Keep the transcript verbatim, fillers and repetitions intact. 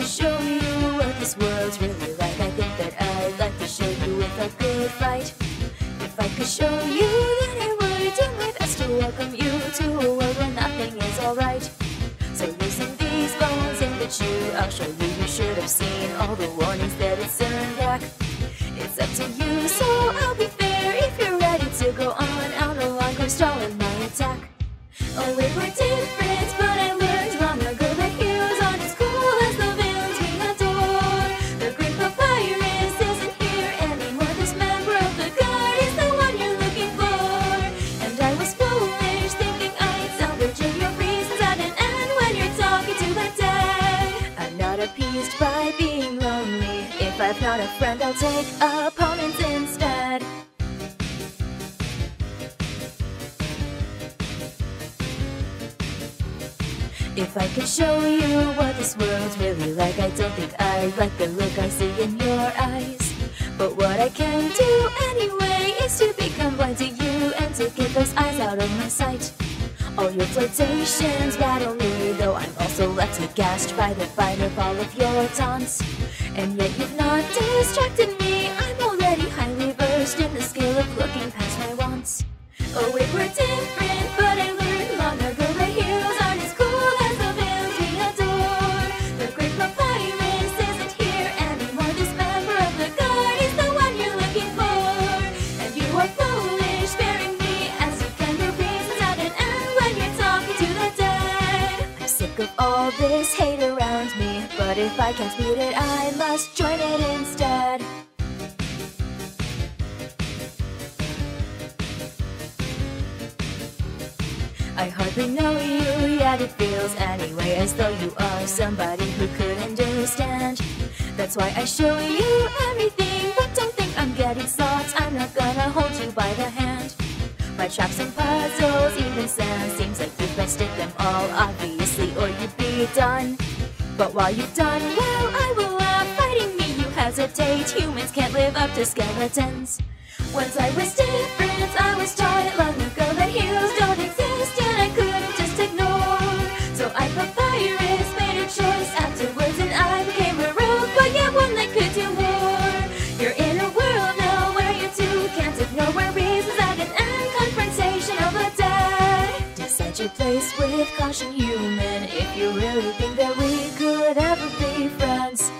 to show you what this world's really like, I think that I'd like to show you with a good fight. If I could show you, then I would do my best to welcome you to a world where nothing is alright. So loosen these bones in the chew, I'll show you. You should have seen all the warnings that it's turned back. It's up to you, so I'll be fair. If you're ready to go on out along, come stalling my attack. Oh, we were different, but I learned long ago that heroes aren't as cool as the villains we adore. The great papyrus isn't here anymore. This member of the guard is the one you're looking for. And I was foolish, thinking I'd salvage your reasons at an end when you're talking to the dead. I'm not appeased by being lonely. If I've not a friend, I'll take opponents instead. If I could show you what this world's really like, I don't think I'd like the look I see in your eyes. But what I can do anyway is to become blind to you and to get those eyes out of my sight. All your flirtations battle me, though I'm also left aghast by the bite of all of your taunts. And yet you've not distracted me. I'm already highly versed in the skill of looking past my wants. Oh, we were different, but I learned long ago that heroes aren't as cool as the villains we adore. The great papyrus isn't here anymore. This member of the guard is the one you're looking for. And you are foolish, sparing me as you can your reasons at an end when you're talking to the dead. I'm sick of all this hate around me, but if I can't beat it, I must join it instead. I hardly know you, yet it feels anyway as though you are somebody who could understand. That's why I show you everything, but don't think I'm getting soft. I'm not gonna hold you by the hand. My traps and puzzles, even sand, seems like you've bested them all, obviously, or you'd be done. But while you've done well, I will laugh. Fighting me, you hesitate. Humans can't live up to skeletons. Once I was different, I was taught long ago that heroes don't exist, and I couldn't just ignore. So I papyrus made a choice afterwards, and I became a rogue, but yet one that could do more. You're in a world now where you two can't ignore, where reasons at an end, confrontation of the dead. Decide your place with caution, human, if you really think that we could ever be friends.